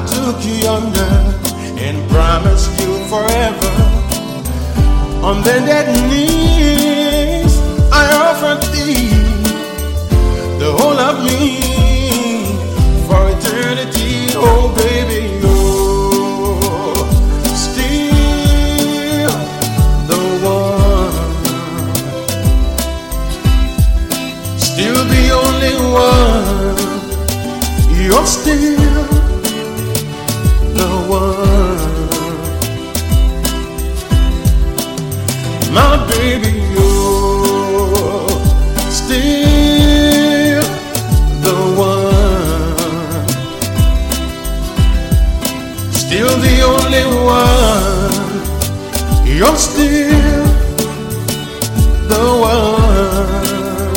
took you yonder and promised you forever. On bended knees, I offered thee the whole of me for eternity. Oh baby, you're still the one, still the only one. You're still the one, my baby. You're still the one, still the only one. You're still the one.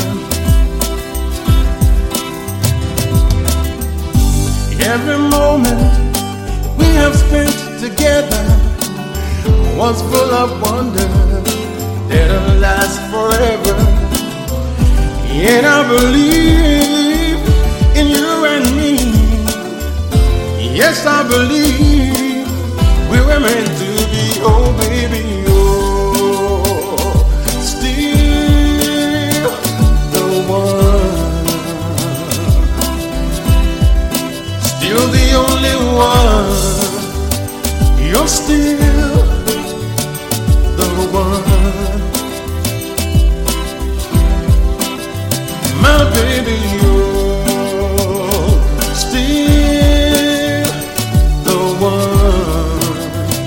Every moment we have spent together was full of wonder that'll last forever. And I believe in you and me. Yes, I believe we were meant to be. Oh baby, you're still the one, still the only one. You're still the one, my baby. You're still the one,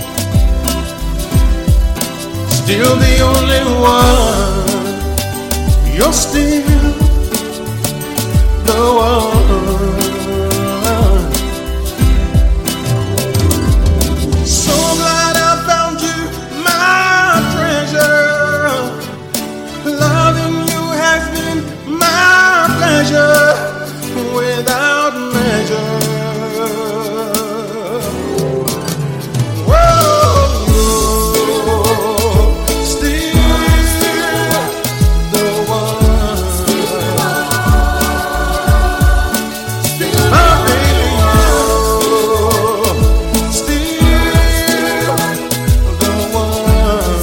still the only one. You're still the one. So glad I found you, my treasure. Loving you has been my pleasure without measure. Whoa, still the one, my baby. Still the one,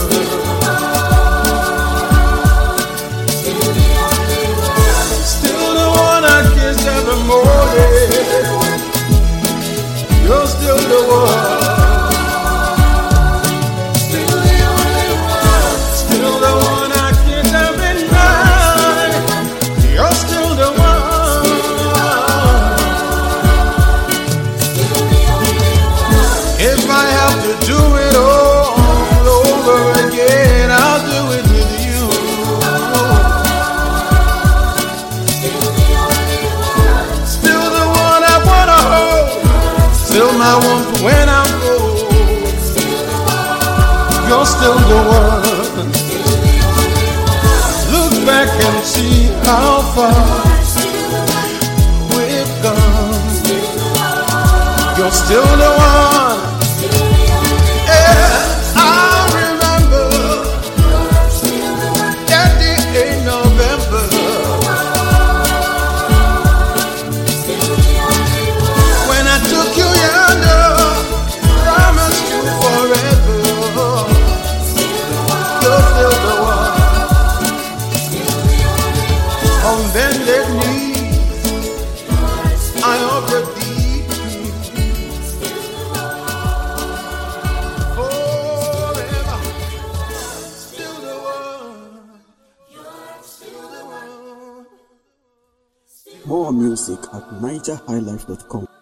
still the one I kiss every morning. You're still the one, still the only one, still the one I kiss every night. You're still the one, if I have to do it all over again, I'll do it with you. Still the one I wanna hold, still my one for when I'm old. You're still the one. Look back and see how far we've come. You're still the one. Yeah, I remember that day in November when I took you yonder, promised you forever. You're still the one. On bended knees, I offer thee forever. Still the one. Still the one. More music at NigerHighlife.com.